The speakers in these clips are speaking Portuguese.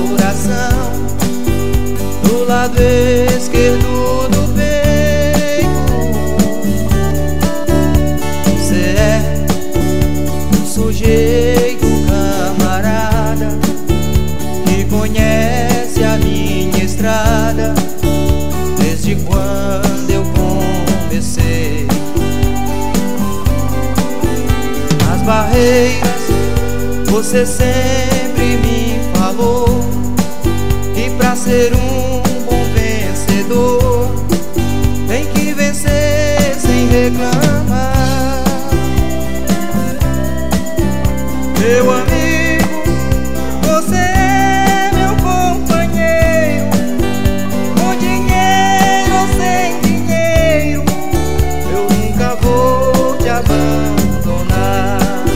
coração, do lado esquerdo do peito. Você é um sujeito camarada que conhece a minha estrada desde quando eu comecei. As barreiras você sempre me falou, e pra ser um bom vencedor tem que vencer sem reclamar. Meu amigo, você é meu companheiro, com dinheiro ou sem dinheiro, eu nunca vou te abandonar.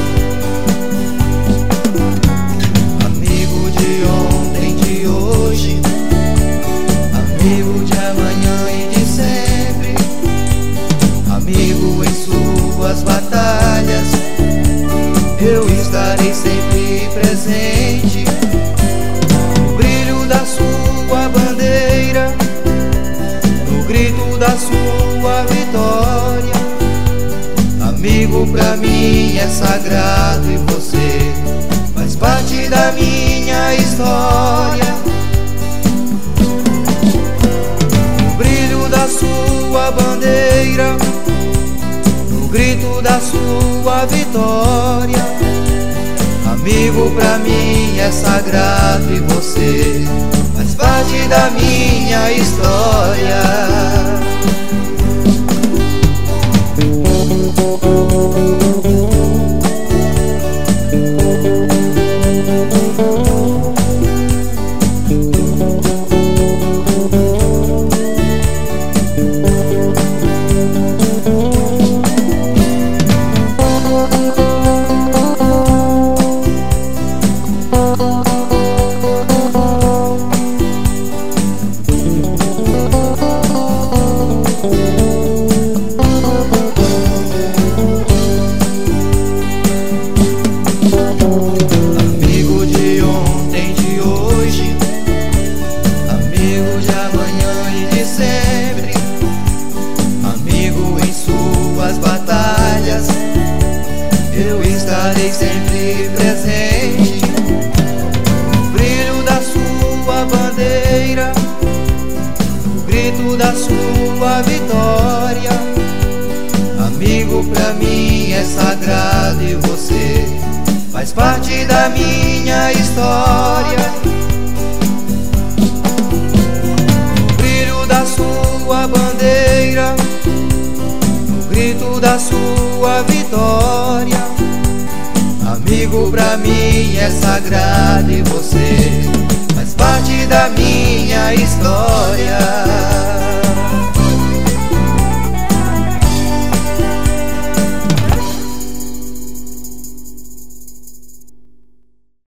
Amigo de ontem, de hoje, amigo de amanhã e de sempre, amigo em suas batalhas, eu estarei sempre presente. No brilho da sua bandeira, no grito da sua vitória. Amigo, pra mim é sagrado e você faz parte da minha história. No brilho da sua bandeira, no grito da sua vitória. Amigo, pra mim é sagrado e você faz parte da minha história. Amigo de ontem, de hoje, amigo de amanhã e de sempre, amigo em suas batalhas, eu estarei sempre presente. No brilho da sua bandeira, no grito da sua vitória. Amigo, pra mim é sagrado e você faz parte da minha história. No brilho da sua bandeira, no grito da sua vitória. Amigo, pra mim é sagrado e você faz parte da minha história.